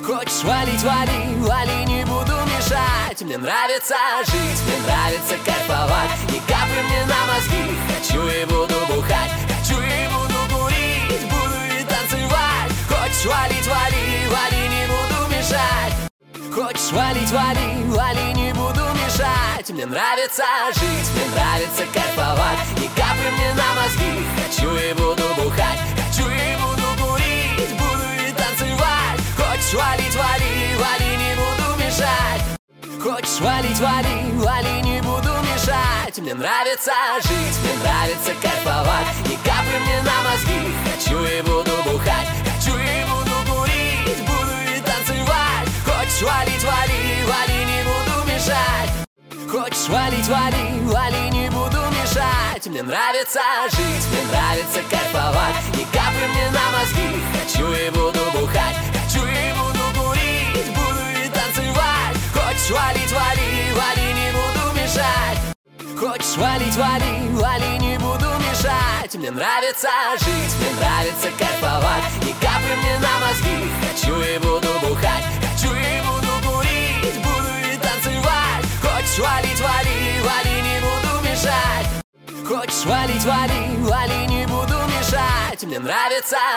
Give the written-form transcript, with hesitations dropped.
Хочешь валить, вали, вали, не буду мешать. Мне нравится жить, мне нравится кайфовать. И капли мне на мозги, хочу и буду бухать. Хочу и буду курить, буду и танцевать. Хочешь валить, вали, вали, не буду мешать. Хочешь валить, вали, вали, не буду мешать. Мне нравится жить, мне нравится кайфовать. И капли мне на мозги, хочу и буду бухать. Хочу и буду курить, буду и танцевать. Хочешь валить, вали, вали, не буду мешать. Хочешь валить, вали, вали, не буду мешать. Мне нравится жить, мне нравится кайфовать. И капли мне на мозги, хочу и буду бухать. Хочу и буду курить, буду и танцевать. Хочешь валить, вали, вали, не буду мешать. Хочешь валить, вали, вали, не буду мешать. Мне нравится жить, мне нравится кайфовать. И капли мне на мозги, хочу и буду бухать. Хочу и буду курить, буду и танцевать. Хочешь валить, вали, вали, не буду мешать. Хочешь валить, вали, вали, не буду мешать. Мне нравится жить, мне нравится кайфовать. И капли мне на мозги, хочу и буду бухать. Хочу и буду курить, буду и танцевать. Хочешь валить, вали, вали, не буду мешать. Хочешь валить, вали, вали, не буду мешать. Мне нравится